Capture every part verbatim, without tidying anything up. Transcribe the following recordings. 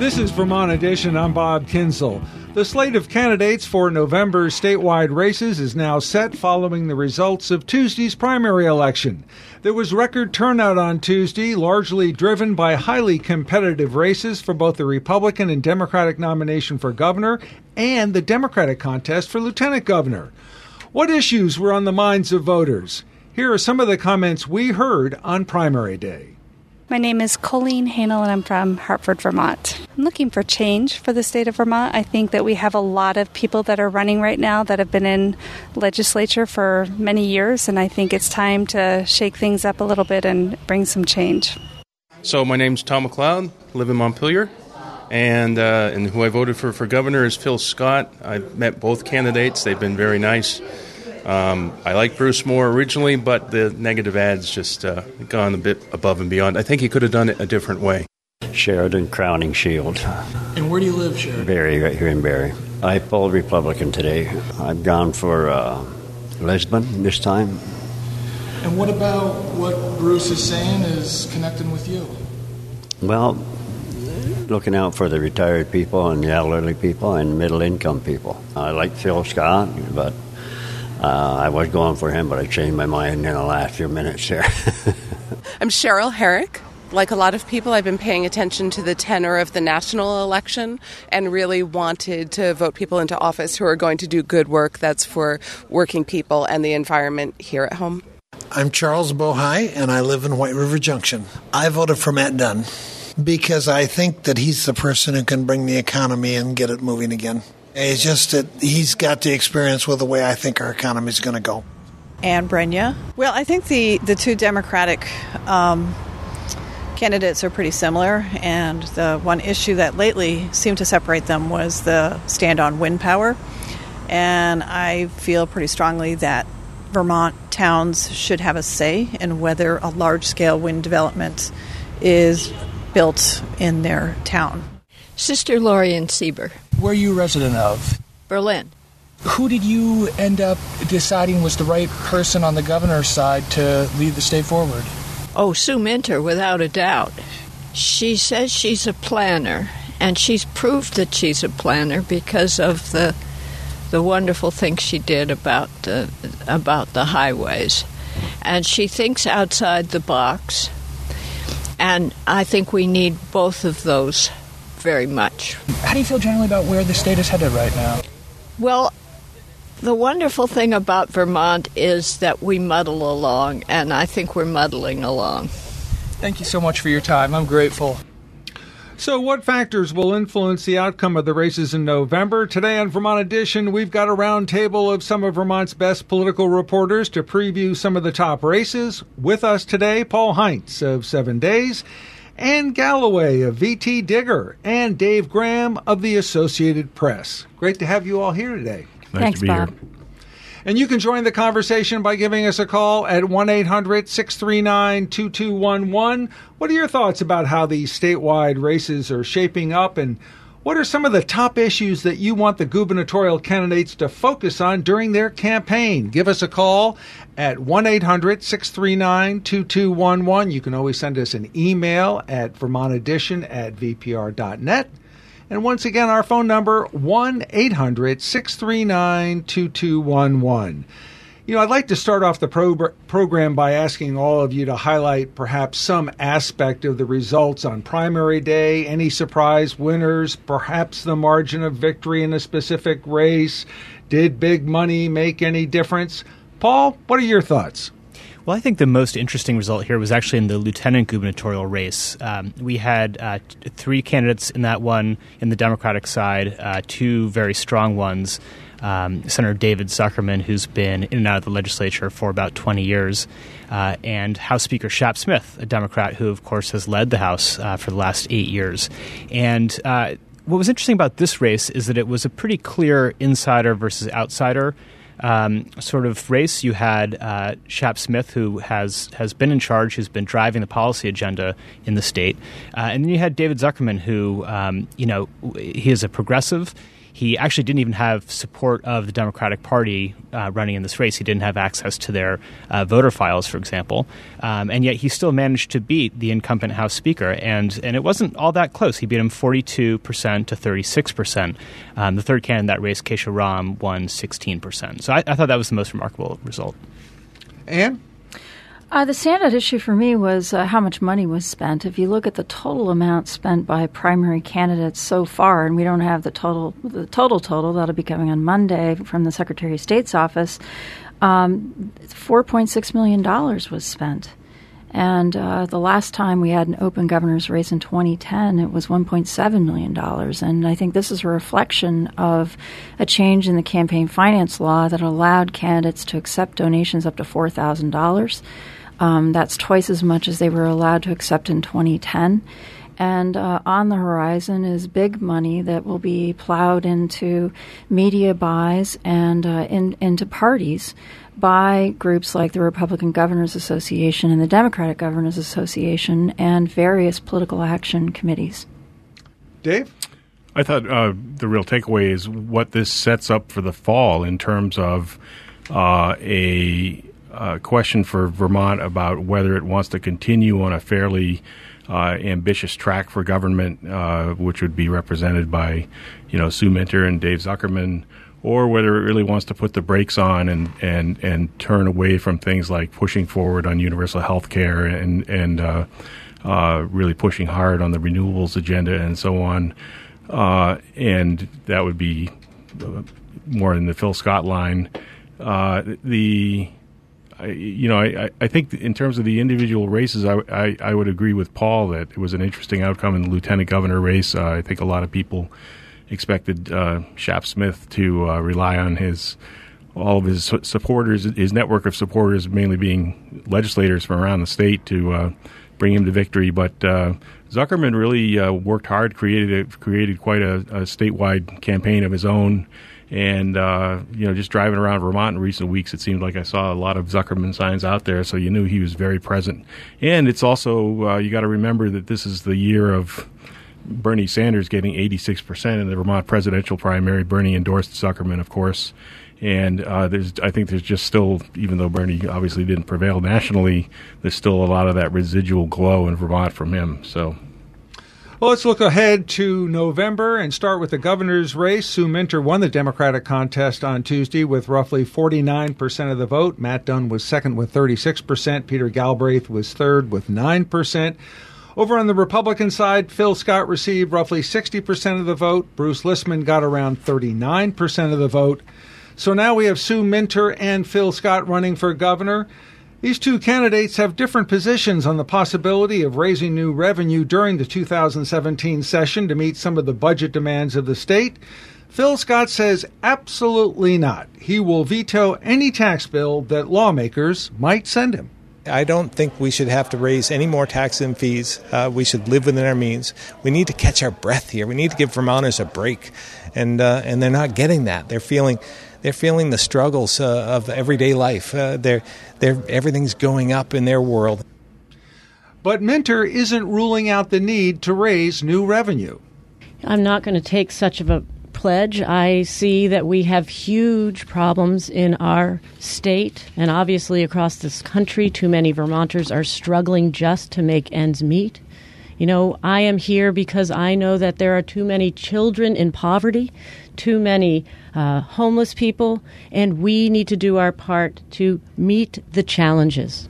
This is Vermont Edition. I'm Bob Kinsel. The slate of candidates for November's statewide races is now set following the results of Tuesday's primary election. There was record turnout on Tuesday, largely driven by highly competitive races for both the Republican and Democratic nomination for governor and the Democratic contest for lieutenant governor. What issues were on the minds of voters? Here are some of the comments we heard on primary day. My name is Colleen Hanel, and I'm from Hartford, Vermont. I'm looking for change for the state of Vermont. I think that we have a lot of people that are running right now that have been in legislature for many years, and I think it's time to shake things up a little bit and bring some change. So my name's Tom McLeod, live in Montpelier, and uh, and who I voted for for governor is Phil Scott. I've met both candidates. They've been very nice. Um, I liked Bruce Moore originally, but the negative ads just uh, gone a bit above and beyond. I think he could have done it a different way. Sheridan Crowning Shield. And where do you live, Sheridan? Barrie, right here in Barrie. I polled Republican today. I've gone for uh, Lisbon this time. And what about what Bruce is saying is connecting with you? Well, looking out for the retired people and the elderly people and middle-income people. I like Phil Scott, but Uh, I was going for him, but I changed my mind in the last few minutes there. I'm Cheryl Herrick. Like a lot of people, I've been paying attention to the tenor of the national election and really wanted to vote people into office who are going to do good work that's for working people and the environment here at home. I'm Charles Bohai, and I live in White River Junction. I voted for Matt Dunn because I think that he's the person who can bring the economy and get it moving again. It's just that he's got the experience with the way I think our economy is going to go. Ann Brenya. Well, I think the, the two Democratic um, candidates are pretty similar, and the one issue that lately seemed to separate them was the stand on wind power. And I feel pretty strongly that Vermont towns should have a say in whether a large-scale wind development is built in their town. Sister Lorian Sieber. Where are you a resident of? Berlin. Who did you end up deciding was the right person on the governor's side to lead the state forward? Oh, Sue Minter, without a doubt. She says she's a planner, and she's proved that she's a planner because of the the wonderful things she did about the, about the highways. And she thinks outside the box, and I think we need both of those very much. How do you feel generally about where the state is headed right now? Well, the wonderful thing about Vermont is that we muddle along, and I think we're muddling along. Thank you so much for your time. I'm grateful. So what factors will influence the outcome of the races in November? Today on Vermont Edition, we've got a roundtable of some of Vermont's best political reporters to preview some of the top races. With us today, Paul Heinz of Seven Days, Ann Galloway of V T Digger, and Dave Graham of the Associated Press. Great to have you all here today. Nice Thanks, to be Bob. here. And you can join the conversation by giving us a call at one eight hundred six three nine two two one one. What are your thoughts about how these statewide races are shaping up, and what are some of the top issues that you want the gubernatorial candidates to focus on during their campaign? Give us a call at one eight hundred six three nine two two one one. You can always send us an email at vermont edition at v p r dot net. And once again, our phone number, one eight hundred six three nine two two one one. You know, I'd like to start off the pro- program by asking all of you to highlight perhaps some aspect of the results on primary day, any surprise winners, perhaps the margin of victory in a specific race. Did big money make any difference? Paul, what are your thoughts? Well, I think the most interesting result here was actually in the lieutenant gubernatorial race. Um, we had uh, t- three candidates in that one in the Democratic side, uh, two very strong ones. Um, Senator David Zuckerman, who's been in and out of the legislature for about twenty years, uh, and House Speaker Shap Smith, a Democrat who, of course, has led the House uh, for the last eight years. And uh, what was interesting about this race is that it was a pretty clear insider versus outsider Um, sort of race. You had uh, Shap Smith, who has, has been in charge, who's been driving the policy agenda in the state. Uh, and then you had David Zuckerman, who, um, you know, he is a progressive. he actually didn't even have support of the Democratic Party uh, running in this race. He didn't have access to their uh, voter files, for example. Um, and yet he still managed to beat the incumbent House Speaker. And, and it wasn't all that close. He beat him forty-two percent to thirty-six percent. Um, the third candidate in that race, Keisha Ram, won sixteen percent. So I, I thought that was the most remarkable result. Anne? Uh, the standout issue for me was uh, how much money was spent. If you look at the total amount spent by primary candidates so far, and we don't have the total the total total, that'll be coming on Monday from the Secretary of State's office, um, four point six million dollars was spent. And uh, the last time we had an open governor's race in twenty ten, it was one point seven million dollars. And I think this is a reflection of a change in the campaign finance law that allowed candidates to accept donations up to four thousand dollars. Um, that's twice as much as they were allowed to accept in twenty ten. And uh, on the horizon is big money that will be plowed into media buys and uh, in, into parties by groups like the Republican Governors Association and the Democratic Governors Association and various political action committees. Dave? I thought uh, the real takeaway is what this sets up for the fall in terms of uh, a uh, question for Vermont about whether it wants to continue on a fairly uh, ambitious track for government, uh, which would be represented by, you know, Sue Minter and Dave Zuckerman, or whether it really wants to put the brakes on and, and, and turn away from things like pushing forward on universal health care and, and uh, uh, really pushing hard on the renewables agenda and so on. Uh, and that would be more in the Phil Scott line. Uh, the, I, you know, I, I think in terms of the individual races, I, I, I would agree with Paul that it was an interesting outcome in the lieutenant governor race. Uh, I think a lot of people expected uh, Shap Smith to uh, rely on his all of his supporters, his network of supporters, mainly being legislators from around the state, to uh, bring him to victory. But uh, Zuckerman really uh, worked hard, created a, created quite a, a statewide campaign of his own. And, uh, you know, just driving around Vermont in recent weeks, it seemed like I saw a lot of Zuckerman signs out there, so you knew he was very present. And it's also, uh, you got to remember that this is the year of Bernie Sanders getting eighty-six percent in the Vermont presidential primary. Bernie endorsed Zuckerman, of course. And uh, there's, I think there's just still, even though Bernie obviously didn't prevail nationally, there's still a lot of that residual glow in Vermont from him. So, well, let's look ahead to November and start with the governor's race. Sue Minter won the Democratic contest on Tuesday with roughly forty-nine percent of the vote. Matt Dunn was second with thirty-six percent. Peter Galbraith was third with nine percent. Over on the Republican side, Phil Scott received roughly sixty percent of the vote. Bruce Listman got around thirty-nine percent of the vote. So now we have Sue Minter and Phil Scott running for governor. These two candidates have different positions on the possibility of raising new revenue during the two thousand seventeen session to meet some of the budget demands of the state. Phil Scott says absolutely not. He will veto any tax bill that lawmakers might send him. I don't think we should have to raise any more taxes and fees. Uh, we should live within our means. We need to catch our breath here. We need to give Vermonters a break, and uh, and they're not getting that. They're feeling they're feeling the struggles uh, of everyday life. Uh, they're they're everything's going up in their world. But Minter isn't ruling out the need to raise new revenue. I'm not going to take such of a pledge. I see that we have huge problems in our state and obviously across this country. Too many Vermonters are struggling just to make ends meet. You know, I am here because I know that there are too many children in poverty, too many uh, homeless people, and we need to do our part to meet the challenges.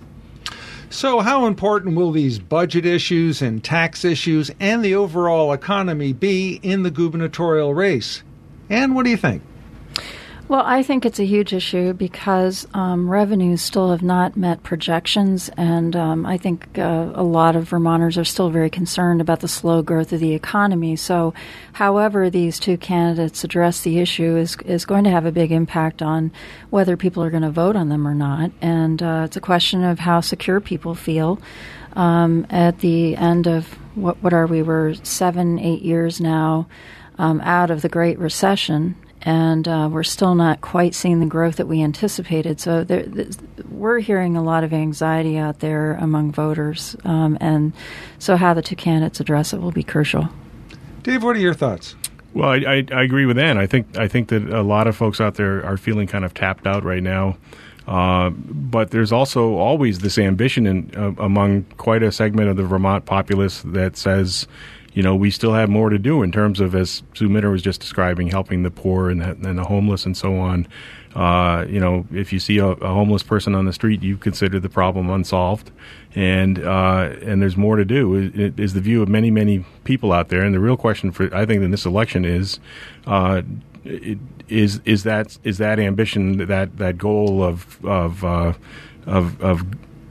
So how important will these budget issues and tax issues and the overall economy be in the gubernatorial race? And what do you think? Well, I think it's a huge issue because um, revenues still have not met projections, and um, I think uh, a lot of Vermonters are still very concerned about the slow growth of the economy. So however these two candidates address the issue is is going to have a big impact on whether people are going to vote on them or not. And uh, it's a question of how secure people feel um, at the end of, what, what are we, we're seven, eight years now um, out of the Great Recession. And uh, we're still not quite seeing the growth that we anticipated. So there, we're hearing a lot of anxiety out there among voters. Um, and so how the two candidates address it will be crucial. Dave, what are your thoughts? Well, I, I, I agree with Ann. I think I think that a lot of folks out there are feeling kind of tapped out right now. Uh, but there's also always this ambition in, uh, among quite a segment of the Vermont populace that says, you know, we still have more to do in terms of, as Sue Minter was just describing, helping the poor and the, and the homeless and so on. Uh, you know, if you see a, a homeless person on the street, you consider the problem unsolved, and uh, and there's more to do. It is the view of many, many people out there. And the real question for, I think, in this election is, uh, it, is is that is that ambition, that that goal of of uh, of of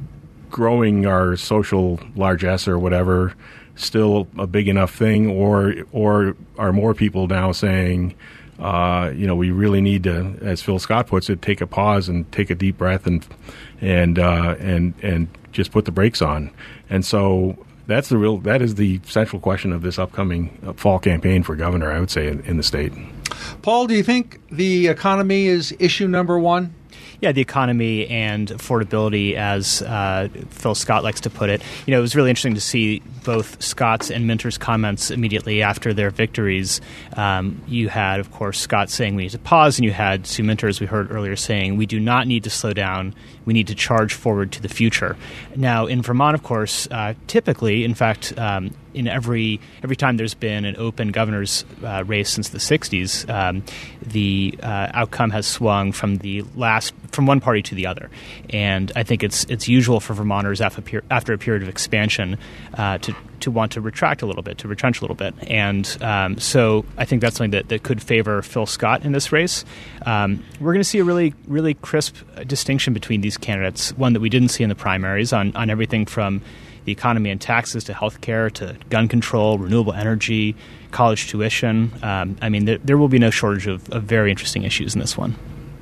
growing our social largesse or whatever, still a big enough thing, or or are more people now saying, uh, you know, we really need to, as Phil Scott puts it, take a pause and take a deep breath and and uh, and and just put the brakes on. And so that's the real that is the central question of this upcoming fall campaign for governor, I would say, in, in the state. Paul, do you think the economy is issue number one? Yeah, the economy and affordability, as uh, Phil Scott likes to put it. You know, it was really interesting to see both Scott's and Minter's comments immediately after their victories. Um, you had, of course, Scott saying we need to pause, and you had Sue Minter, as we heard earlier, saying we do not need to slow down. We need to charge forward to the future. Now, in Vermont, of course, uh, typically, in fact, um, in every every time there's been an open governor's uh, race since the sixties, um, the uh, outcome has swung from the last from one party to the other, and I think it's it's usual for Vermonters after after a period of expansion uh, to to want to retract a little bit, to retrench a little bit, and um, so I think that's something that, that could favor Phil Scott in this race. Um, we're going to see a really really crisp distinction between these candidates, one that we didn't see in the primaries on on everything from the economy and taxes to health care to gun control, renewable energy, college tuition. Um, I mean, there, there will be no shortage of, of very interesting issues in this one.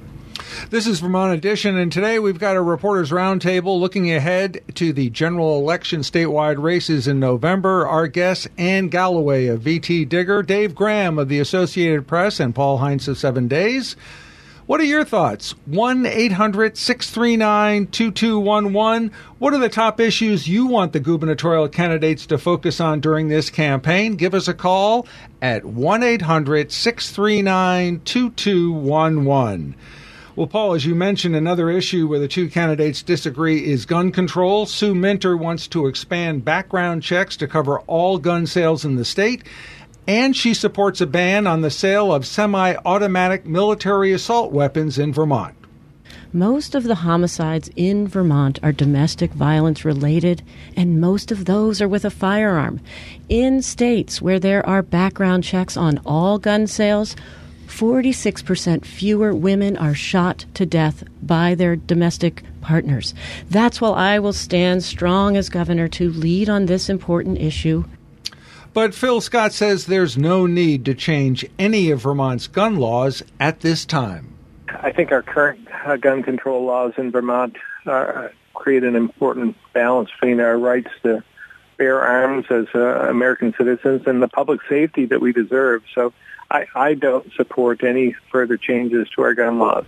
This is Vermont Edition, and today we've got a Reporters Roundtable looking ahead to the general election statewide races in November. Our guests, Ann Galloway of V T Digger, Dave Graham of the Associated Press, and Paul Heinz of Seven Days. What are your thoughts? one eight hundred six three nine two two one one. What are the top issues you want the gubernatorial candidates to focus on during this campaign? Give us a call at one eight hundred six three nine two two one one. Well, Paul, as you mentioned, another issue where the two candidates disagree is gun control. Sue Minter wants to expand background checks to cover all gun sales in the state. And she supports a ban on the sale of semi-automatic military assault weapons in Vermont. Most of the homicides in Vermont are domestic violence related, and most of those are with a firearm. In states where there are background checks on all gun sales, forty-six percent fewer women are shot to death by their domestic partners. That's why I will stand strong as governor to lead on this important issue. But Phil Scott says there's no need to change any of Vermont's gun laws at this time. I think our current uh, gun control laws in Vermont uh, create an important balance between our rights to bear arms as uh, American citizens and the public safety that we deserve. So I, I don't support any further changes to our gun laws.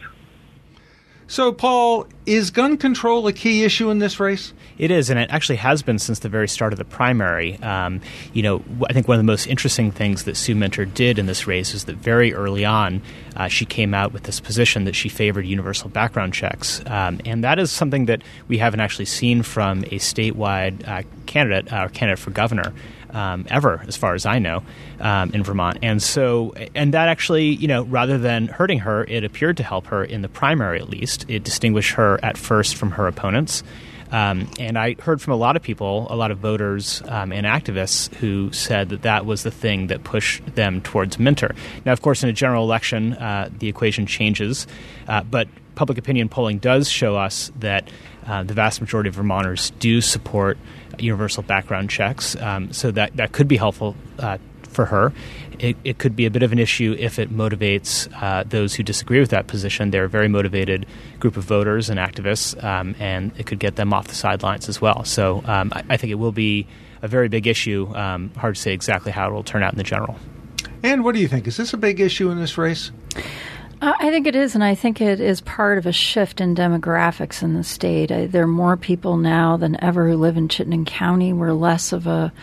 So, Paul, is gun control a key issue in this race? It is, and it actually has been since the very start of the primary. Um, you know, I think one of the most interesting things that Sue Minter did in this race is that very early on, uh, she came out with this position that she favored universal background checks. Um, and that is something that we haven't actually seen from a statewide uh, candidate or uh, candidate for governor. Um, ever, as far as I know, um, in Vermont. And so, and that actually, you know, rather than hurting her, it appeared to help her in the primary at least. It distinguished her at first from her opponents. Um, and I heard from a lot of people, a lot of voters um, and activists who said that that was the thing that pushed them towards Minter. Now, of course, in a general election, uh, the equation changes, uh, but public opinion polling does show us that uh, the vast majority of Vermonters do support universal background checks, um, so that, that could be helpful uh, for her. It, it could be a bit of an issue if it motivates uh, those who disagree with that position. They're a very motivated group of voters and activists, um, and it could get them off the sidelines as well. So um, I, I think it will be a very big issue. Um, hard to say exactly how it will turn out in the general. And what do you think? Is this a big issue in this race? Uh, I think it is, and I think it is part of a shift in demographics in the state. Uh, there are more people now than ever who live in Chittenden County. We're less of a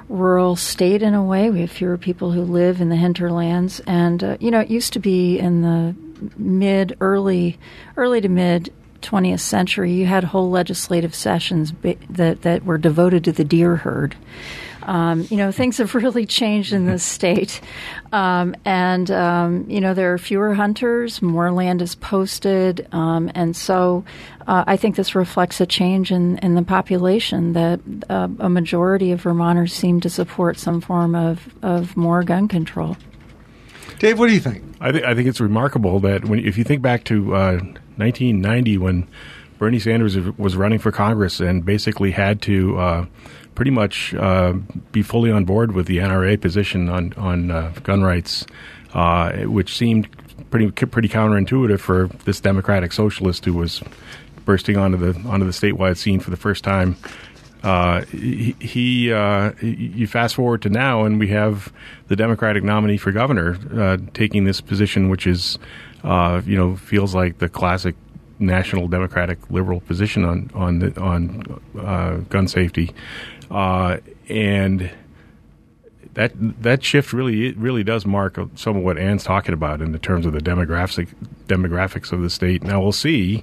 rural state in a way. We have fewer people who live in the hinterlands. And, uh, you know, it used to be in the mid, early, early to mid twentieth century, you had whole legislative sessions that, that were devoted to the deer herd. Um, you know, things have really changed in this state. Um, and, um, you know, there are fewer hunters, more land is posted. Um, and so uh, I think this reflects a change in, in the population that uh, a majority of Vermonters seem to support some form of, of more gun control. Dave, what do you think? I, th- I think it's remarkable that when, if you think back to uh, nineteen ninety when Bernie Sanders was running for Congress and basically had to uh, pretty much uh, be fully on board with the N R A position on on uh, gun rights, uh, which seemed pretty pretty counterintuitive for this Democratic socialist who was bursting onto the onto the statewide scene for the first time. Uh, he, he uh, you fast forward to now, and we have the Democratic nominee for governor uh, taking this position, which is, uh, you know, feels like the classic national Democratic liberal position on on the, on uh, gun safety, uh, and that that shift really it really does mark some of what Ann's talking about in the terms of the demographic demographics of the state. Now we'll see.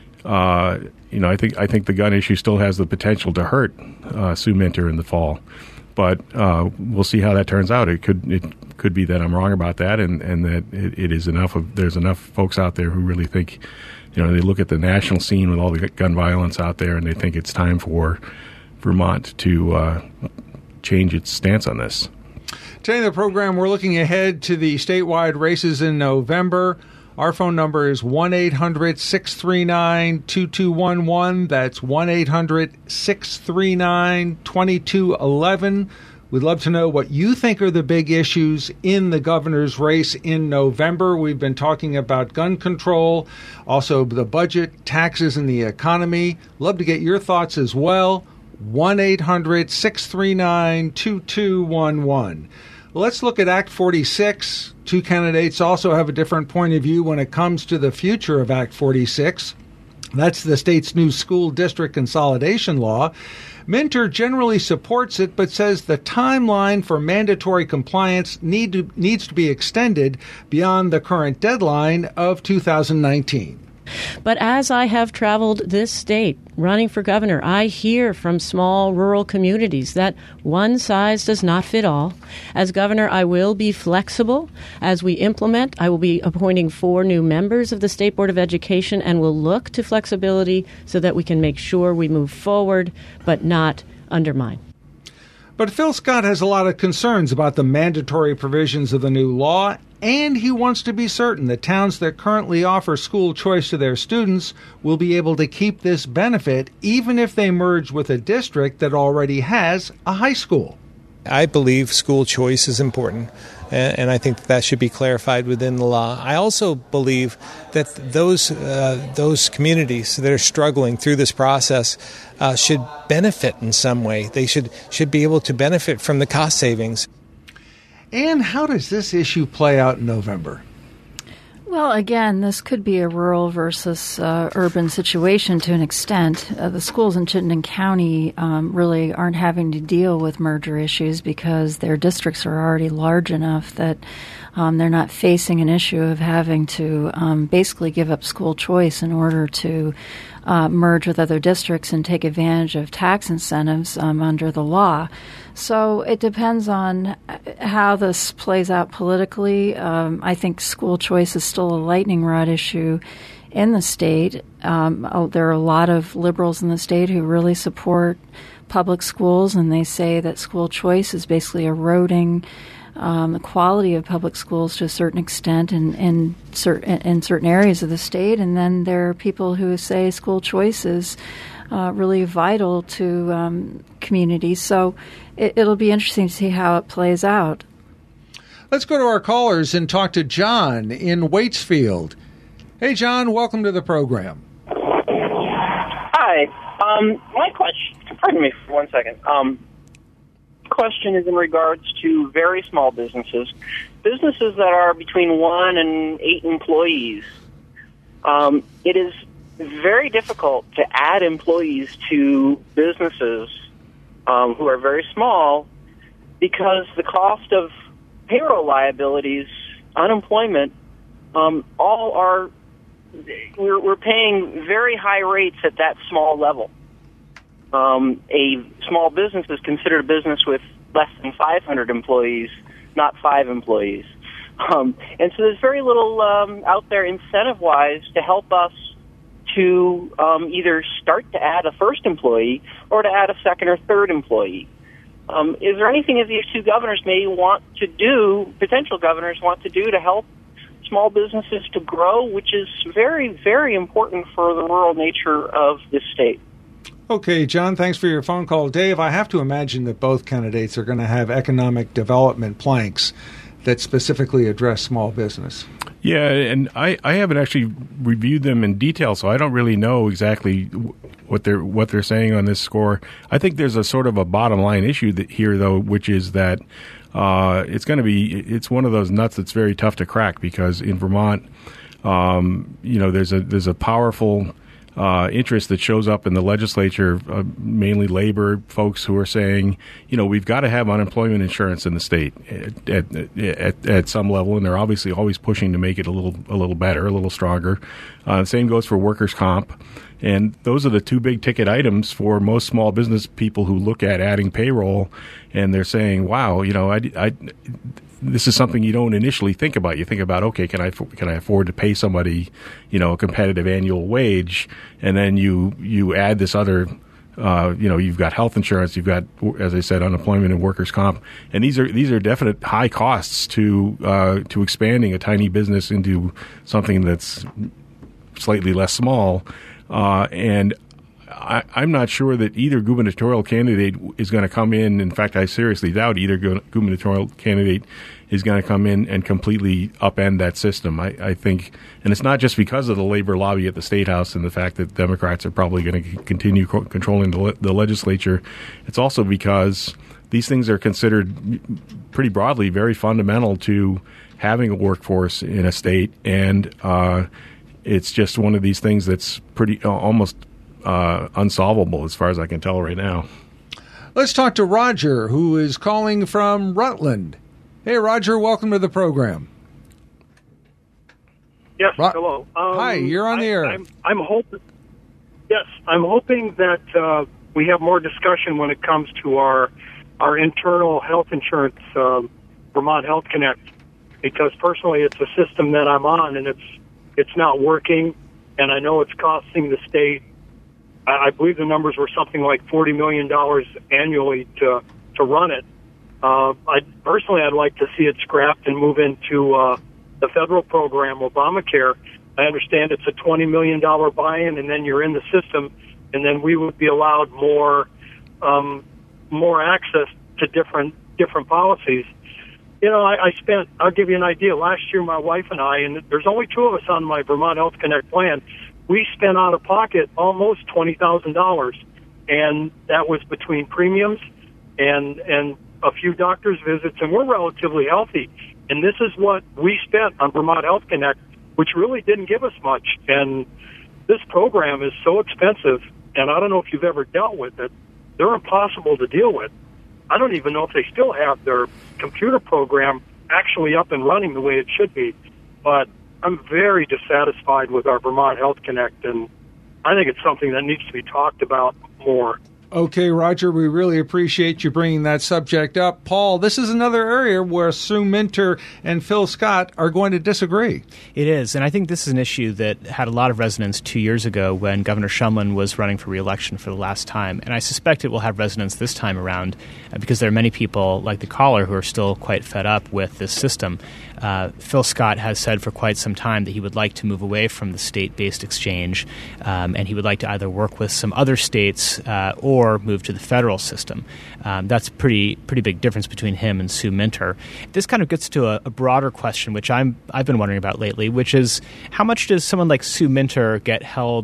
Uh, you know, I think I think the gun issue still has the potential to hurt uh, Sue Minter in the fall, but uh, we'll see how that turns out. It could it could be that I'm wrong about that, and, and that it, it is enough of there's enough folks out there who really think, you know, they look at the national scene with all the gun violence out there, and they think it's time for Vermont to uh, change its stance on this. Today in the program, we're looking ahead to the statewide races in November. Our phone number is one eight hundred six three nine two two one one. That's one eight hundred six three nine two two one one. We'd love to know what you think are the big issues in the governor's race in November. We've been talking about gun control, also the budget, taxes, and the economy. Love to get your thoughts as well. one eight hundred six three nine two two one one. Let's look at Act forty-six. Two candidates also have a different point of view when it comes to the future of Act forty-six. That's the state's new school district consolidation law. Minter generally supports it, but says the timeline for mandatory compliance need to, needs to be extended beyond the current deadline of two thousand nineteen. But as I have traveled this state running for governor, I hear from small rural communities that one size does not fit all. As governor, I will be flexible. As we implement, I will be appointing four new members of the State Board of Education and will look to flexibility so that we can make sure we move forward but not undermine. But Phil Scott has a lot of concerns about the mandatory provisions of the new law, and he wants to be certain that towns that currently offer school choice to their students will be able to keep this benefit even if they merge with a district that already has a high school. I believe school choice is important, and I think that should be clarified within the law. I also believe that those uh, those communities that are struggling through this process uh, should benefit in some way. They should should be able to benefit from the cost savings. And how does this issue play out in November? Well, again, this could be a rural versus uh, urban situation to an extent. Uh, the schools in Chittenden County um, really aren't having to deal with merger issues because their districts are already large enough that um, they're not facing an issue of having to um, basically give up school choice in order to uh, merge with other districts and take advantage of tax incentives um, under the law. So it depends on how this plays out politically. Um, I think school choice is still a lightning rod issue in the state. Um, oh, there are a lot of liberals in the state who really support public schools, and they say that school choice is basically eroding um, the quality of public schools to a certain extent in, in, certain, in certain areas of the state. And then there are people who say school choice is Uh, really vital to um, communities. So it, it'll be interesting to see how it plays out. Let's go to our callers and talk to John in Waitsfield. Hey, John, welcome to the program. Hi. Um, my question, pardon me for one second. Um, question is in regards to very small businesses, businesses that are between one and eight employees. Um, it is very difficult to add employees to businesses um, who are very small because the cost of payroll liabilities, unemployment, um, all are, we're, we're paying very high rates at that small level. Um, a small business is considered a business with less than five hundred employees, not five employees. Um, and so there's very little um, out there incentive-wise to help us to um, either start to add a first employee or to add a second or third employee. Um, is there anything that these two governors may want to do, potential governors want to do to help small businesses to grow, which is very, very important for the rural nature of this state? Okay, John, thanks for your phone call. Dave, I have to imagine that both candidates are going to have economic development planks that specifically address small business. Yeah, and I, I haven't actually reviewed them in detail, so I don't really know exactly what they're what they're saying on this score. I think there's a sort of a bottom line issue that here, though, which is that uh, it's going to be it's one of those nuts that's very tough to crack, because in Vermont, um, you know, there's a there's a powerful Uh, interest that shows up in the legislature, uh, mainly labor folks who are saying, you know, we've got to have unemployment insurance in the state at, at, at, at some level, and they're obviously always pushing to make it a little a little better, a little stronger. Uh, same goes for workers' comp, and those are the two big ticket items for most small business people who look at adding payroll, and they're saying, wow, you know, I, I this is something you don't initially think about. You think about, okay, can I can I afford to pay somebody, you know, a competitive annual wage, and then you you add this other, uh, you know, you've got health insurance, you've got, as I said, unemployment and workers' comp, and these are these are definite high costs to uh, to expanding a tiny business into something that's slightly less small, uh, and. I, I'm not sure that either gubernatorial candidate is going to come in. In fact, I seriously doubt either gubernatorial candidate is going to come in and completely upend that system. I, I think, and it's not just because of the labor lobby at the State House and the fact that Democrats are probably going to continue co- controlling the, le- the legislature. It's also because these things are considered pretty broadly very fundamental to having a workforce in a state, and uh, it's just one of these things that's pretty uh, almost Uh, unsolvable as far as I can tell right now. Let's talk to Roger, who is calling from Rutland. Hey, Roger, welcome to the program. Yes, Ro- hello. Um, Hi, you're on I, the air. I'm, I'm hoping. Yes, I'm hoping that uh, we have more discussion when it comes to our our internal health insurance, um, Vermont Health Connect, because personally, it's a system that I'm on, and it's it's not working, and I know it's costing the state. I believe the numbers were something like forty million dollars annually to to run it. Uh, I personally, I'd like to see it scrapped and move into uh, the federal program, Obamacare. I understand it's a twenty million dollars buy-in, and then you're in the system, and then we would be allowed more um, more access to different different policies. You know, I, I spent. I'll give you an idea. Last year, my wife and I, and there's only two of us on my Vermont Health Connect plan. We spent out of pocket almost twenty thousand dollars, and that was between premiums and and a few doctor's visits, and we're relatively healthy. And this is what we spent on Vermont Health Connect, which really didn't give us much. And this program is so expensive, and I don't know if you've ever dealt with it. They're impossible to deal with. I don't even know if they still have their computer program actually up and running the way it should be, but I'm very dissatisfied with our Vermont Health Connect, and I think it's something that needs to be talked about more. Okay, Roger, we really appreciate you bringing that subject up. Paul, this is another area where Sue Minter and Phil Scott are going to disagree. It is, and I think this is an issue that had a lot of resonance two years ago when Governor Shumlin was running for re-election for the last time, and I suspect it will have resonance this time around uh, because there are many people, like the caller, who are still quite fed up with this system. Uh, Phil Scott has said for quite some time that he would like to move away from the state-based exchange, um, and he would like to either work with some other states uh, or move to the federal system. Um, that's a pretty pretty big difference between him and Sue Minter. This kind of gets to a, a broader question, which I'm I've been wondering about lately, which is how much does someone like Sue Minter get held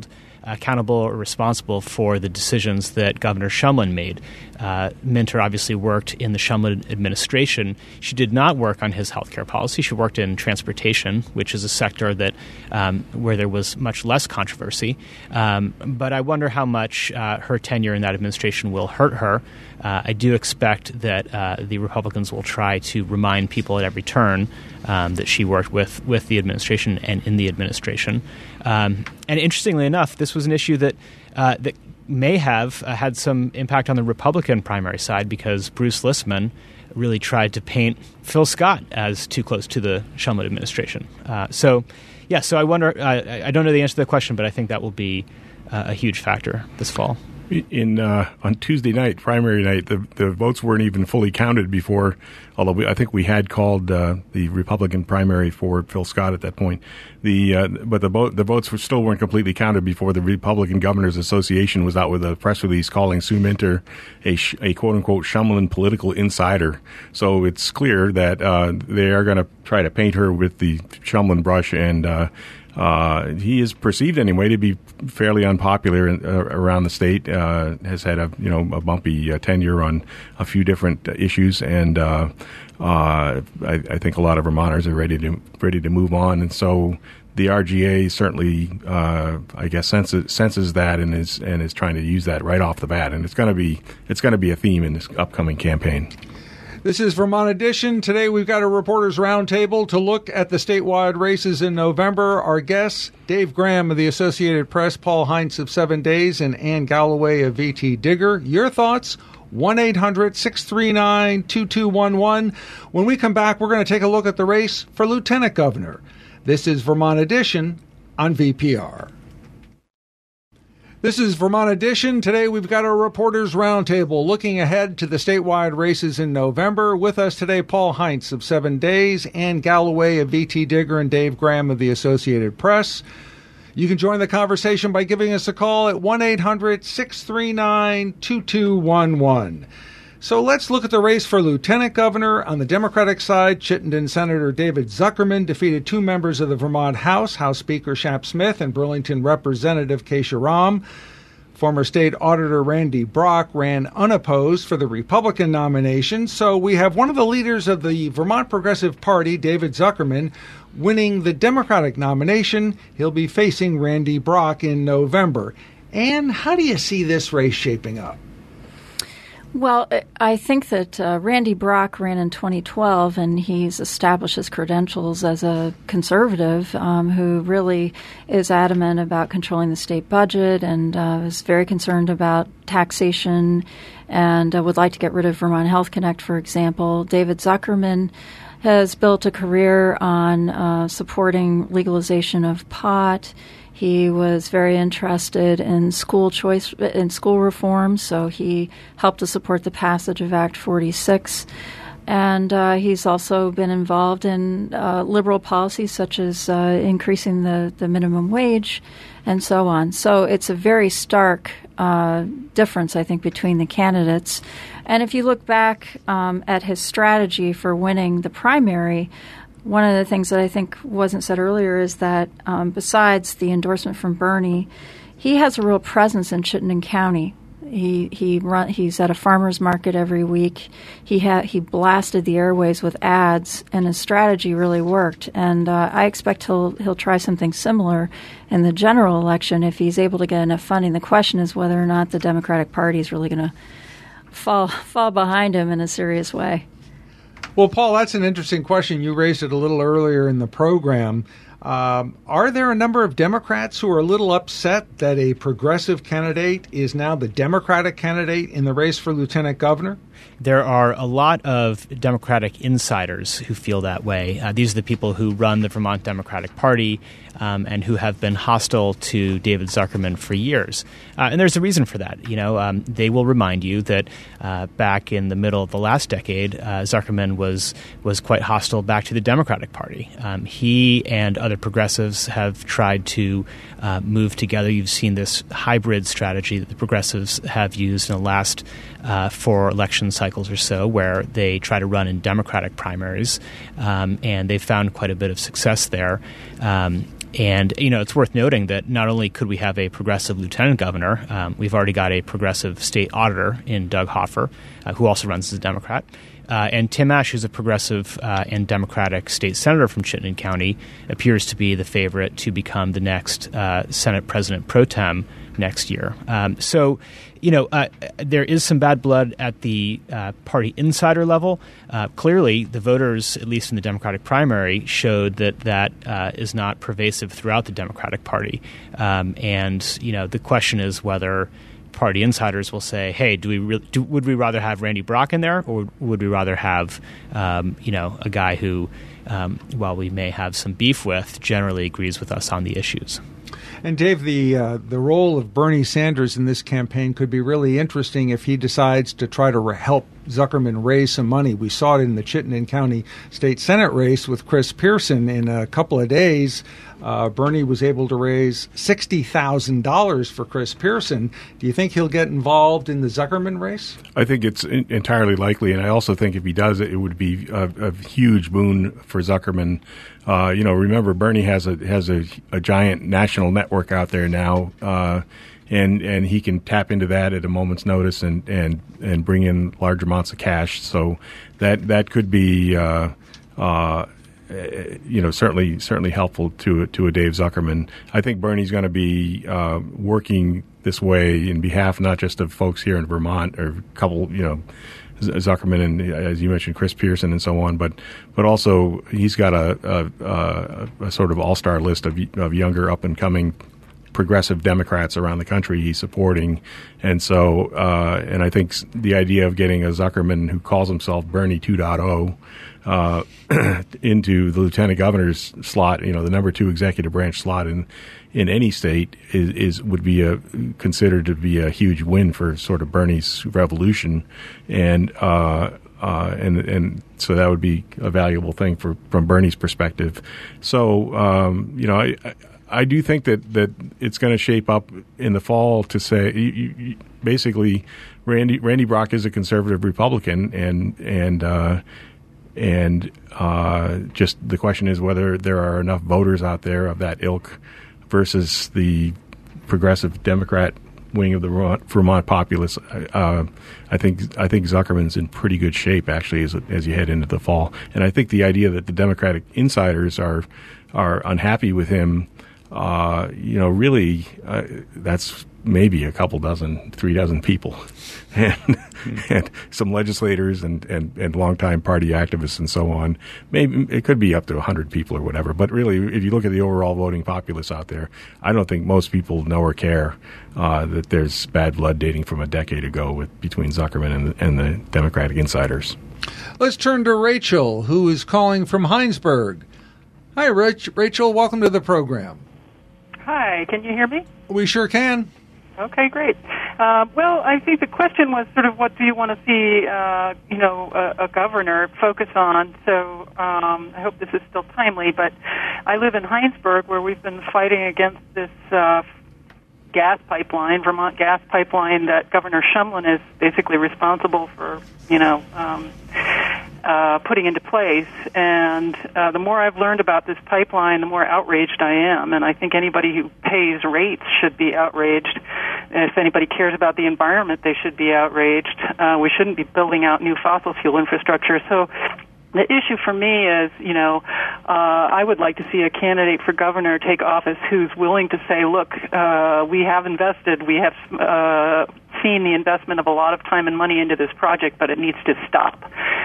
accountable or responsible for the decisions that Governor Shumlin made. Uh, Minter obviously worked in the Shumlin administration. She did not work on his health care policy. She worked in transportation, which is a sector that um, where there was much less controversy. Um, but I wonder how much uh, her tenure in that administration will hurt her. Uh, I do expect that uh, the Republicans will try to remind people at every turn um, that she worked with, with the administration and in the administration. Um, and interestingly enough, this was an issue that uh, that may have uh, had some impact on the Republican primary side, because Bruce Listman really tried to paint Phil Scott as too close to the Shumlin administration. Uh, so, yeah, so I wonder, uh, I don't know the answer to the question, but I think that will be uh, a huge factor this fall. In uh, on Tuesday night, primary night, the, the votes weren't even fully counted before, although we, I think we had called uh, the Republican primary for Phil Scott at that point. The uh, but the vote the votes were still weren't completely counted before the Republican Governors Association was out with a press release calling Sue Minter a, sh- a quote unquote Shumlin political insider. So it's clear that uh, they are going to try to paint her with the Shumlin brush, and uh, Uh, he is perceived anyway to be fairly unpopular in, uh, around the state. Uh, has had a you know a bumpy uh, tenure on a few different uh, issues, and uh, uh, I, I think a lot of Vermonters are ready to ready to move on. And so the R G A certainly, uh, I guess, senses senses that and is and is trying to use that right off the bat. And it's going to be it's going to be a theme in this upcoming campaign. This is Vermont Edition. Today we've got a reporters roundtable to look at the statewide races in November. Our guests, Dave Graham of the Associated Press, Paul Heinz of Seven Days, and Ann Galloway of V T Digger. Your thoughts? one eight hundred six three nine two two one one. When we come back, we're going to take a look at the race for Lieutenant Governor. This is Vermont Edition on V P R. This is Vermont Edition. Today we've got our Reporters Roundtable looking ahead to the statewide races in November. With us today, Paul Heinz of Seven Days, Ann Galloway of V T Digger, and Dave Graham of the Associated Press. You can join the conversation by giving us a call at one eight hundred six three nine two two one one. So let's look at the race for Lieutenant Governor. On the Democratic side, Chittenden Senator David Zuckerman defeated two members of the Vermont House, House Speaker Shap Smith and Burlington Representative Keisha Ram. Former State Auditor Randy Brock ran unopposed for the Republican nomination. So we have one of the leaders of the Vermont Progressive Party, David Zuckerman, winning the Democratic nomination. He'll be facing Randy Brock in November. Ann, how do you see this race shaping up? Well, I think that uh, Randy Brock ran in twenty twelve, and he's established his credentials as a conservative um, who really is adamant about controlling the state budget and uh, is very concerned about taxation and uh, would like to get rid of Vermont Health Connect, for example. David Zuckerman has built a career on uh, supporting legalization of pot. He was very interested in school choice, in school reform, so he helped to support the passage of Act forty-six. And uh, he's also been involved in uh, liberal policies such as uh, increasing the, the minimum wage and so on. So it's a very stark uh, difference, I think, between the candidates. And if you look back um, at his strategy for winning the primary, one of the things that I think wasn't said earlier is that um, besides the endorsement from Bernie, he has a real presence in Chittenden County. He he run he's at a farmer's market every week. He ha- he blasted the airways with ads, and his strategy really worked. And uh, I expect he'll he'll try something similar in the general election if he's able to get enough funding. The question is whether or not the Democratic Party is really going to fall fall behind him in a serious way. Well, Paul, that's an interesting question. You raised it a little earlier in the program. Um, are there a number of Democrats who are a little upset that a progressive candidate is now the Democratic candidate in the race for lieutenant governor? There are a lot of Democratic insiders who feel that way. Uh, these are the people who run the Vermont Democratic Party um, and who have been hostile to David Zuckerman for years. Uh, and there's a reason for that. You know, um, they will remind you that uh, back in the middle of the last decade, uh, Zuckerman was was quite hostile back to the Democratic Party. Um, he and other progressives have tried to uh, move together. You've seen this hybrid strategy that the progressives have used in the last uh, four election cycles or so, where they try to run in Democratic primaries, um, and they've found quite a bit of success there. Um, and, you know, it's worth noting that not only could we have a progressive lieutenant governor, um, we've already got a progressive state auditor in Doug Hoffer, uh, who also runs as a Democrat. Uh, and Tim Ash, who's a progressive uh, and Democratic state senator from Chittenden County, appears to be the favorite to become the next uh, Senate President pro tem next year. Um, so, you know, uh, there is some bad blood at the uh, party insider level. Uh, clearly, the voters, at least in the Democratic primary, showed that that uh, is not pervasive throughout the Democratic Party. Um, and, you know, the question is whether party insiders will say, "Hey, do we really, do, would we rather have Randy Brock in there, or would we rather have, um, you know, a guy who, um, while we may have some beef with, generally agrees with us on the issues?" And Dave, the uh, the role of Bernie Sanders in this campaign could be really interesting if he decides to try to re- help Zuckerman raise some money. We saw it in the Chittenden County State Senate race with Chris Pearson. In a couple of days, uh, Bernie was able to raise sixty thousand dollars for Chris Pearson. Do you think he'll get involved in the Zuckerman race? I think it's in- entirely likely, and I also think if he does it, it would be a, a huge boon for Zuckerman. Uh, you know, remember Bernie has a has a, a giant national network out there now, uh, and and he can tap into that at a moment's notice and, and, and bring in large amounts of cash. So that that could be, uh, uh, you know, certainly certainly helpful to to a Dave Zuckerman. I think Bernie's going to be uh, working this way in behalf not just of folks here in Vermont or a couple, you know, Zuckerman and, as you mentioned, Chris Pearson and so on, but but also he's got a, a, a, a sort of all-star list of, of younger, up-and-coming progressive Democrats around the country he's supporting. And so, uh, and I think the idea of getting a Zuckerman who calls himself Bernie two point oh uh, into the lieutenant governor's slot, you know, the number two executive branch slot in in any state is, is would be a considered to be a huge win for sort of Bernie's revolution, and uh, uh, and and so that would be a valuable thing for from Bernie's perspective. So um, you know, I, I do think that, that it's going to shape up in the fall to say you, you, basically Randy Randy Brock is a conservative Republican, and and uh, and uh, just the question is whether there are enough voters out there of that ilk versus the progressive Democrat wing of the Vermont populace. Uh, I think I think Zuckerman's in pretty good shape, actually, as as you head into the fall. And I think the idea that the Democratic insiders are are unhappy with him, uh, you know, really, uh, that's maybe a couple dozen, three dozen people, and, mm. and some legislators and, and, and longtime party activists and so on. Maybe it could be up to a hundred people or whatever. But really, if you look at the overall voting populace out there, I don't think most people know or care uh, that there's bad blood dating from a decade ago with between Zuckerman and the, and the Democratic insiders. Let's turn to Rachel, who is calling from Heinsberg. Hi, Rach- Rachel. Welcome to the program. Hi. Can you hear me? We sure can. Okay, great. Uh, well, I think the question was sort of what do you want to see, uh, you know, a, a governor focus on. So um, I hope this is still timely, but I live in Heinsberg, where we've been fighting against this uh, gas pipeline, Vermont gas pipeline, that Governor Shumlin is basically responsible for, you know, um, uh, putting into place. And uh, the more I've learned about this pipeline, the more outraged I am. And I think anybody who pays rates should be outraged. If anybody cares about the environment, they should be outraged. Uh, we shouldn't be building out new fossil fuel infrastructure. So the issue for me is, you know, uh, I would like to see a candidate for governor take office who's willing to say, look, uh, we have invested, we have uh, seen the investment of a lot of time and money into this project, but it needs to stop.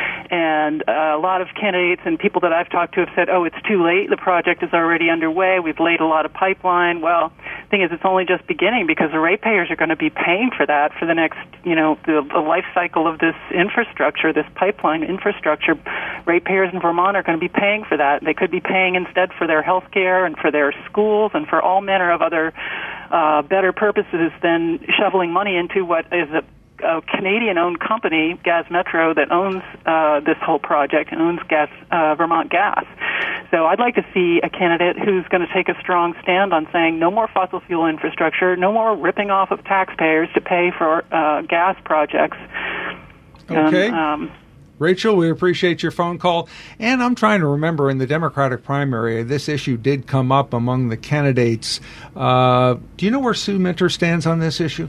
And uh, a lot of candidates and people that I've talked to have said, oh, it's too late, the project is already underway, we've laid a lot of pipeline. Well, the thing is, it's only just beginning, because the ratepayers are going to be paying for that for the next, you know, the, the life cycle of this infrastructure, this pipeline infrastructure. Ratepayers in Vermont are going to be paying for that. They could be paying instead for their health care and for their schools and for all manner of other uh, better purposes than shoveling money into what is a a Canadian-owned company, Gas Metro, that owns uh, this whole project and owns gas, uh, Vermont Gas. So I'd like to see a candidate who's going to take a strong stand on saying no more fossil fuel infrastructure, no more ripping off of taxpayers to pay for uh, gas projects. Okay. Um, um, Rachel, we appreciate your phone call. And I'm trying to remember, in the Democratic primary, this issue did come up among the candidates. Uh, do you know where Sue Minter stands on this issue?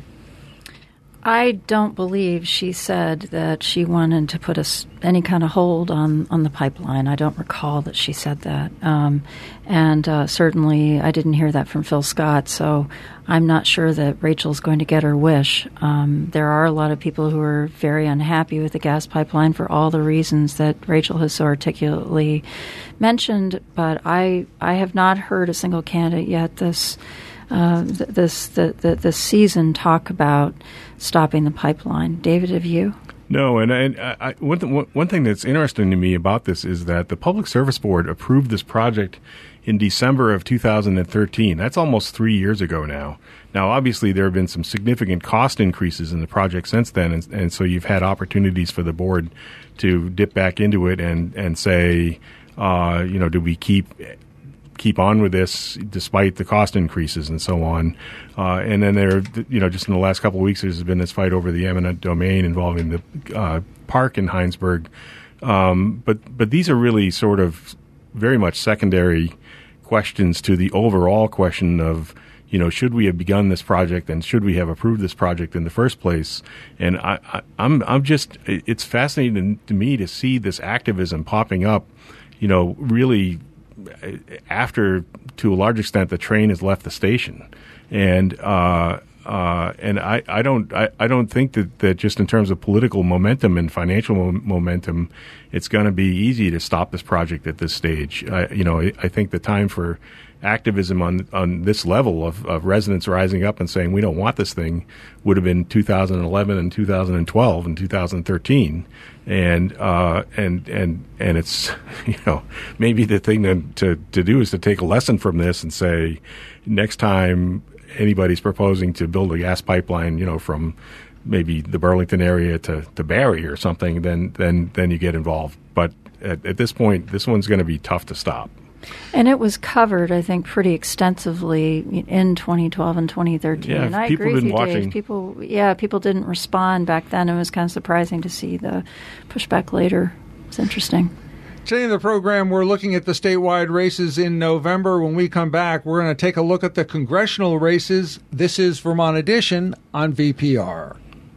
I don't believe she said that she wanted to put a, any kind of hold on, on the pipeline. I don't recall that she said that. Um, and uh, certainly I didn't hear that from Phil Scott, so I'm not sure that Rachel's going to get her wish. Um, there are a lot of people who are very unhappy with the gas pipeline for all the reasons that Rachel has so articulately mentioned, but I, I have not heard a single candidate yet this Uh, this the, the this season talk about stopping the pipeline. David, have you? No, and, and I, I, one, th- one thing that's interesting to me about this is that the Public Service Board approved this project in December of two thousand thirteen. That's almost three years ago now. Now, obviously, there have been some significant cost increases in the project since then, and, and so you've had opportunities for the board to dip back into it and, and say, uh, you know, do we keep... keep on with this despite the cost increases and so on. Uh, and then there, you know, just in the last couple of weeks, there's been this fight over the eminent domain involving the uh, park in Heinsberg. Um, but but these are really sort of very much secondary questions to the overall question of, you know, should we have begun this project and should we have approved this project in the first place? And I, I, I'm I'm just, it's fascinating to me to see this activism popping up, you know, really after, to a large extent, the train has left the station, and uh, uh, and I, I don't I, I don't think that, that just in terms of political momentum and financial mo- momentum, it's going to be easy to stop this project at this stage. I, you know, I, I think the time for activism on on this level of, of residents rising up and saying we don't want this thing would have been two thousand eleven and two thousand twelve and two thousand thirteen, and uh, and and and it's, you know, maybe the thing to, to to do is to take a lesson from this and say next time anybody's proposing to build a gas pipeline, you know, from maybe the Burlington area to, to Barrie or something, then then then you get involved. But at, at this point, this one's going to be tough to stop. And it was covered, I think, pretty extensively in twenty twelve and twenty thirteen. Yeah, and I people agree with you, watching. Dave. People, yeah, people didn't respond back then. It was kind of surprising to see the pushback later. It's interesting. Today in the program, we're looking at the statewide races in November. When we come back, we're going to take a look at the congressional races. This is Vermont Edition on V P R.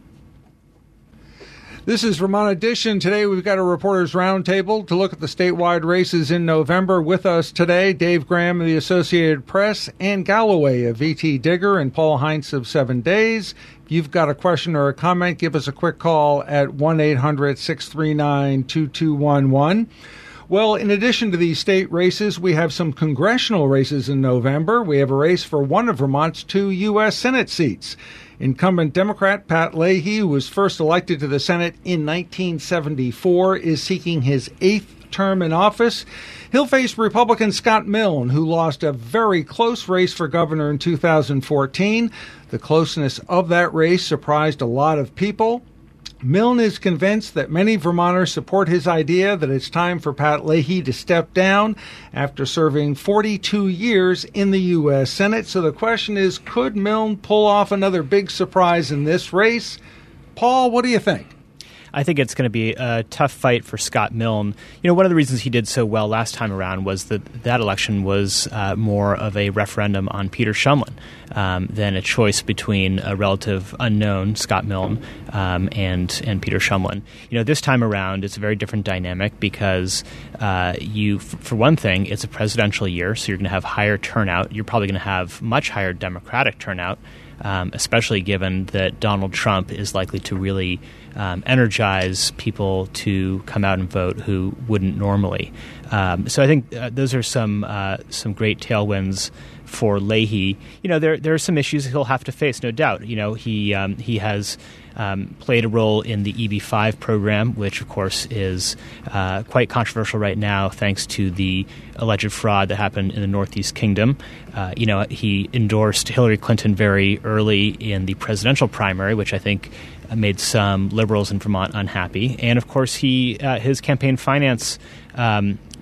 This is Vermont Edition. Today we've got a Reporters Roundtable to look at the statewide races in November. With us today, Dave Graham of the Associated Press, Ann Galloway of V T Digger, and Paul Heinz of Seven Days. If you've got a question or a comment, give us a quick call at one eight hundred six three nine two two one one. Well, in addition to these state races, we have some congressional races in November. We have a race for one of Vermont's two U S Senate seats. Incumbent Democrat Pat Leahy, who was first elected to the Senate in nineteen seventy-four, is seeking his eighth term in office. He'll face Republican Scott Milne, who lost a very close race for governor in two thousand fourteen. The closeness of that race surprised a lot of people. Milne is convinced that many Vermonters support his idea that it's time for Pat Leahy to step down after serving forty-two years in the U S Senate. So the question is, could Milne pull off another big surprise in this race? Paul, what do you think? I think it's going to be a tough fight for Scott Milne. You know, one of the reasons he did so well last time around was that that election was uh, more of a referendum on Peter Shumlin um, than a choice between a relative unknown, Scott Milne, um, and and Peter Shumlin. You know, this time around, it's a very different dynamic because uh, you, f- for one thing, it's a presidential year, so you're going to have higher turnout. You're probably going to have much higher Democratic turnout, um, especially given that Donald Trump is likely to really Um, energize people to come out and vote who wouldn't normally. Um, so I think uh, those are some uh, some great tailwinds for Leahy. You know, there there are some issues he'll have to face, no doubt. You know, he um, he has um, played a role in the E B five program, which of course is uh, quite controversial right now, thanks to the alleged fraud that happened in the Northeast Kingdom. Uh, you know, he endorsed Hillary Clinton very early in the presidential primary, which I think made some liberals in Vermont unhappy. And, of course, he uh, his campaign finance um,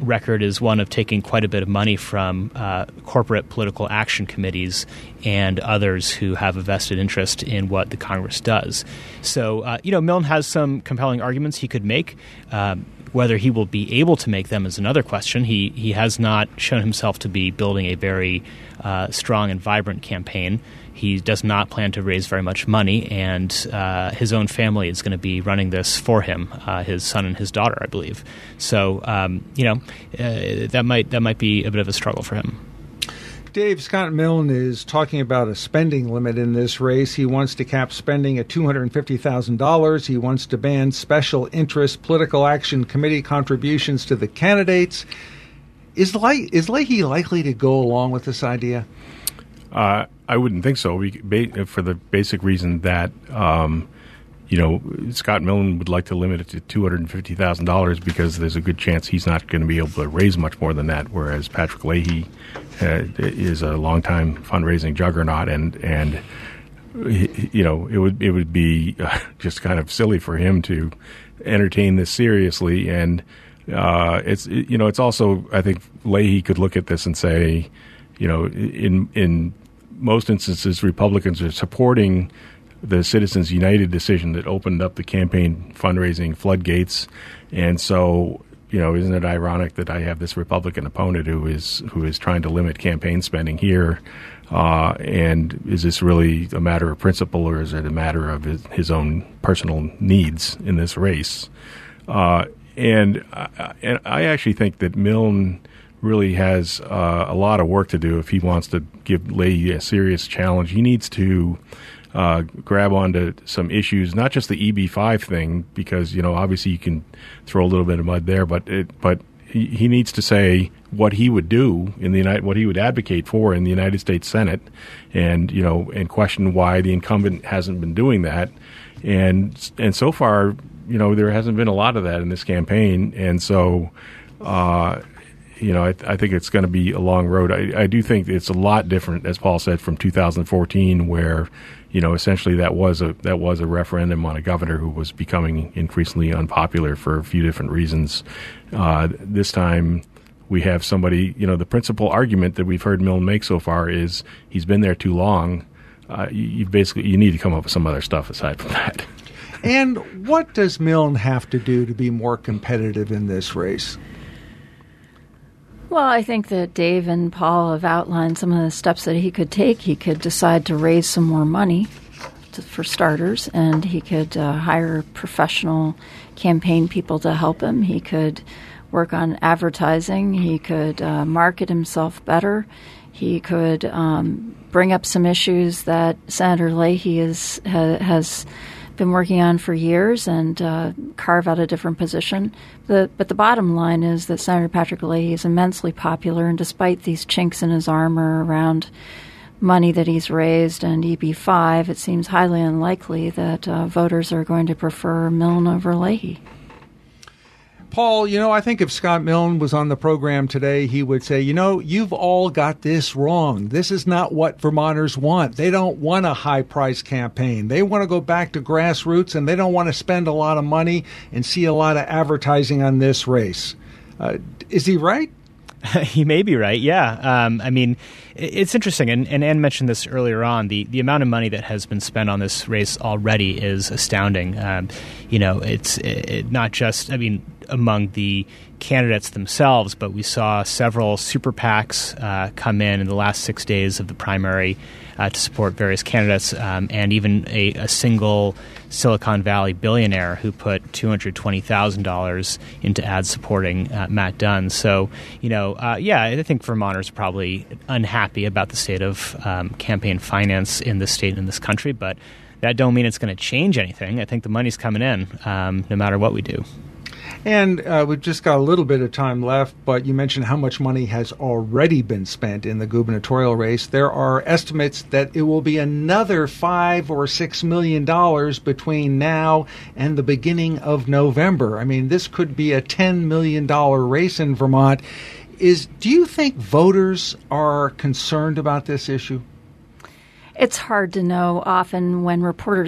record is one of taking quite a bit of money from uh, corporate political action committees and others who have a vested interest in what the Congress does. So, uh, you know, Milne has some compelling arguments he could make. Um, whether he will be able to make them is another question. He he has not shown himself to be building a very uh, strong and vibrant campaign. He does not plan to raise very much money, and uh, his own family is going to be running this for him, uh, his son and his daughter, I believe. So, um, you know, uh, that might that might be a bit of a struggle for him. Dave, Scott Milne is talking about a spending limit in this race. He wants to cap spending at two hundred fifty thousand dollars. He wants to ban special interest political action committee contributions to the candidates. Is, Le- is Leahy likely to go along with this idea? Uh, I wouldn't think so, for the basic reason that, um, you know, Scott Milne would like to limit it to two hundred fifty thousand dollars because there's a good chance he's not going to be able to raise much more than that, whereas Patrick Leahy uh, is a longtime fundraising juggernaut, and, and you know, it would, it would be uh, just kind of silly for him to entertain this seriously. And uh, it's, you know, it's also, I think Leahy could look at this and say, you know, in in most instances, Republicans are supporting the Citizens United decision that opened up the campaign fundraising floodgates. And so, you know, isn't it ironic that I have this Republican opponent who is who is trying to limit campaign spending here? Uh, and is this really a matter of principle, or is it a matter of his, his own personal needs in this race? Uh, and, I, and I actually think that Milne really has uh, a lot of work to do if he wants to give Leahy a serious challenge. He needs to uh, grab onto some issues, not just the E B five thing, because, you know, obviously you can throw a little bit of mud there, but it, but he, he needs to say what he would do in the United, what he would advocate for in the United States Senate, and, you know, and question why the incumbent hasn't been doing that. And and so far, you know, there hasn't been a lot of that in this campaign, and so. Uh, You know, I, I think it's going to be a long road. I, I do think it's a lot different, as Paul said, from two thousand fourteen, where, you know, essentially that was a that was a referendum on a governor who was becoming increasingly unpopular for a few different reasons. Uh, this time, we have somebody. You know, the principal argument that we've heard Milne make so far is he's been there too long. Uh, you, you basically you need to come up with some other stuff aside from that. And what does Milne have to do to be more competitive in this race? Well, I think that Dave and Paul have outlined some of the steps that he could take. He could decide to raise some more money, to, for starters, and he could uh, hire professional campaign people to help him. He could work on advertising. He could uh, market himself better. He could um, bring up some issues that Senator Leahy is, ha, has been working on for years and uh, carve out a different position. The, but the bottom line is that Senator Patrick Leahy is immensely popular, and despite these chinks in his armor around money that he's raised and E B five, it seems highly unlikely that uh, voters are going to prefer Milne over Leahy. Paul, you know, I think if Scott Milne was on the program today, he would say, you know, you've all got this wrong. This is not what Vermonters want. They don't want a high-price campaign. They want to go back to grassroots, and they don't want to spend a lot of money and see a lot of advertising on this race. Uh, is he right? He may be right, yeah. Um, I mean, it's interesting, and, and Ann mentioned this earlier on. The, the amount of money that has been spent on this race already is astounding. Um, you know, it's it, not just, I mean, among the candidates themselves, but we saw several super PACs uh, come in in the last six days of the primary uh, to support various candidates, um, and even a, a single Silicon Valley billionaire who put two hundred twenty thousand dollars into ads supporting uh, Matt Dunn. So, you know, uh, yeah, I think Vermonters are probably unhappy about the state of um, campaign finance in this state and in this country, but that don't mean it's going to change anything. I think the money's coming in um, no matter what we do. And uh, we've just got a little bit of time left, but you mentioned how much money has already been spent in the gubernatorial race. There are estimates that it will be another five or six million dollars between now and the beginning of November. I mean, this could be a ten million dollars race in Vermont. Is do you think voters are concerned about this issue? It's hard to know. Often when reporters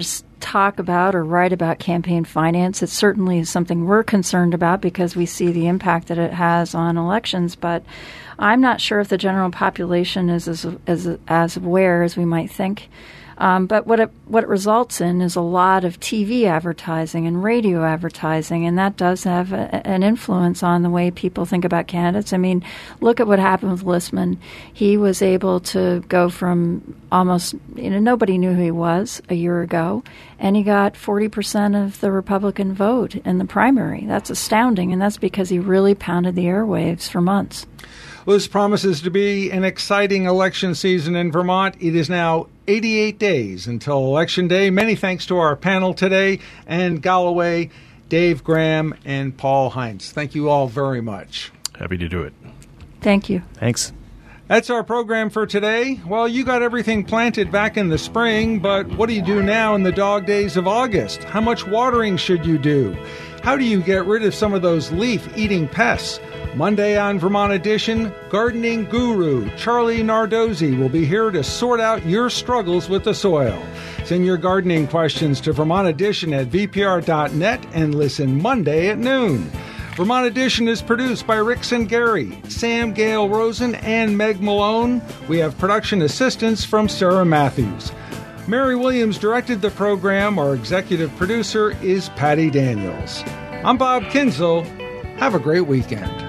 talk about or write about campaign finance. It certainly is something we're concerned about because we see the impact that it has on elections. But I'm not sure if the general population is as as, as aware as we might think. Um, but what it what it results in is a lot of T V advertising and radio advertising, and that does have a, an influence on the way people think about candidates. I mean, look at what happened with Listman. He was able to go from almost, you know, nobody knew who he was a year ago, and he got forty percent of the Republican vote in the primary. That's astounding, and that's because he really pounded the airwaves for months. Well, this promises to be an exciting election season in Vermont. It is now eighty-eight days until Election Day. Many thanks to our panel today, Ann Galloway, Dave Graham, and Paul Heinz. Thank you all very much. Happy to do it. Thank you. Thanks. That's our program for today. Well, you got everything planted back in the spring, but what do you do now in the dog days of August? How much watering should you do? How do you get rid of some of those leaf-eating pests? Monday on Vermont Edition, gardening guru Charlie Nardozzi will be here to sort out your struggles with the soil. Send your gardening questions to Vermont Edition at v p r dot net and listen Monday at noon. Vermont Edition is produced by Rick Gary, Sam Gale Rosen, and Meg Malone. We have production assistance from Sarah Matthews. Mary Williams directed the program. Our executive producer is Patty Daniels. I'm Bob Kinzel. Have a great weekend.